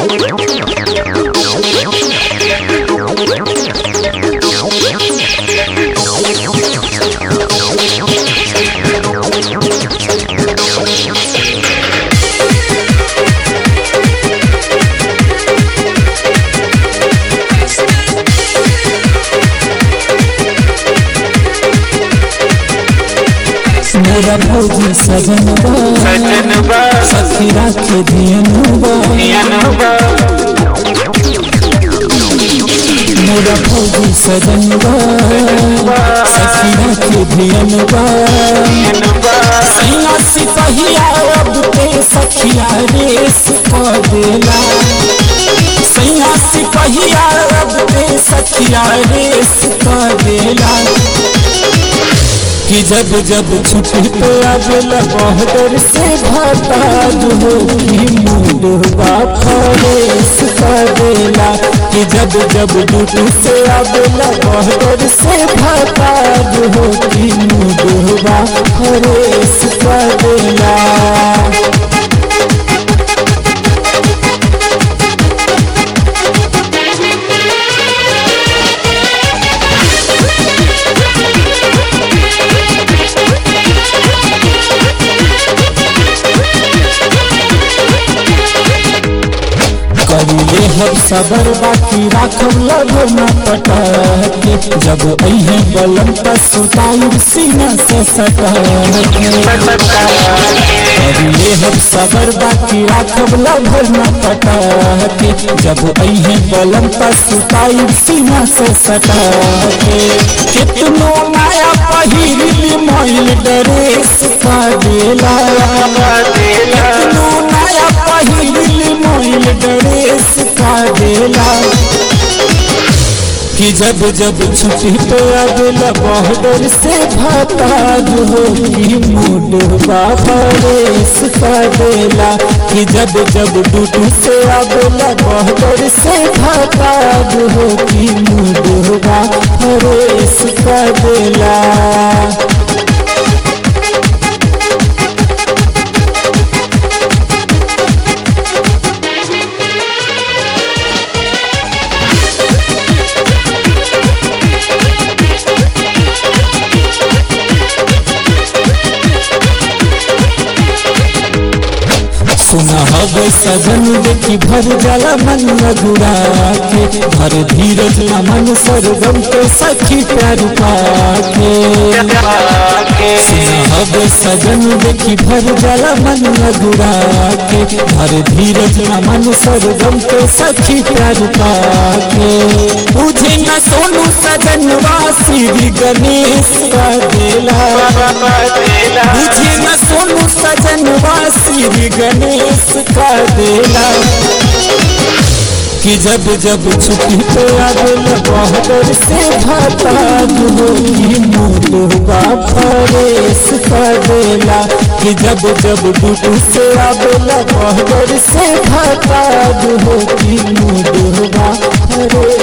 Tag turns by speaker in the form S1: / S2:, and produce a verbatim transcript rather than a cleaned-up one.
S1: मेरा भौजी सजनबा
S2: सजनबा
S1: सखी राखे धियनबा
S2: धियनबा
S1: मेरा भौजी सजनबा सखी राखे धियनबा सैया सिपहिया अब ते सखिया रेस क देला सैया सिपहिया अब ते सखिया रेस क देला कि जब जब छुट्टी पे आवेला बहदर से भताज हो कि मुडवा फरेस कर देला कि जब जब ड्यूटी से आवेला बहदर से भताज हो कि मुडवा फरेस कर देला। करिले हम सबर बाकी राखब लभ न पटके जब अहे बलम त सुताई सीना से सटके करिले हम सबर बाकी राखब लभ न पटके जब अहे बलम त सुताई सीना से सटके कितनो माया पहिरली मोइल ड्रेस का देला कितनो माया पहिरली मोइल ड्रेस का देला कि जब जब छुट्टी पे आवेला बहदर से भताज हो कि मुडवा फरेस कर देला कि जब जब ड्यूटी से आवेला बहदर से भताज हो कि मुडवा फरेस कर देला। सुना हवे सजन देखी भर जाला मन अधूरा के भर धीरज मन सरगम के सखी प्यार पाके सुना हवे सजन देखी भर जाला मन अधूरा के भर धीरज मन सरगम के सखी प्यार पाके मुझे न सोनू सजनवा श्री गणेश का देला मुझे न सोनू सजनवा श्री गणेश का देला कि जब जब छुट्टी पे आवेला बहदर से भताज हो कि मुडवा फरेस कर देला कि जब जब ड्यूटी से आवेला बहदर से भताज हो कि मुडवा फरेस